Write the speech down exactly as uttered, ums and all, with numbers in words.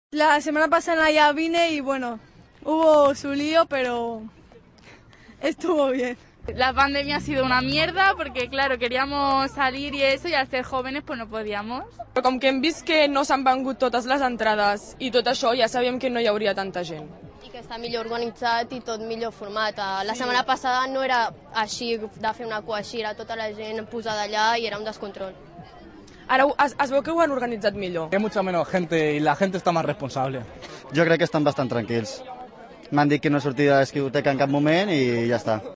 La semana pasada ya vine y bueno, hubo su lío, pero estuvo bien. La pandemia ha sido una mierda porque, claro, queríamos salir y eso, y al ser jóvenes pues no podíamos. Però com que hem vist que no s'han vengut totes les entrades i tot això, ja sabíem que no hi hauria tanta gent. I que està millor organitzat i tot millor format. La setmana passada no era així, de fer una cua així, era tota la gent posada allà i era un descontrol. Ara es, es veu que ho han organitzat millor. Hay mucha menos gente y la gente está más responsable. Jo crec que estan bastant tranquils. M'han dit que no sortia de discoteca en cap moment i ja està.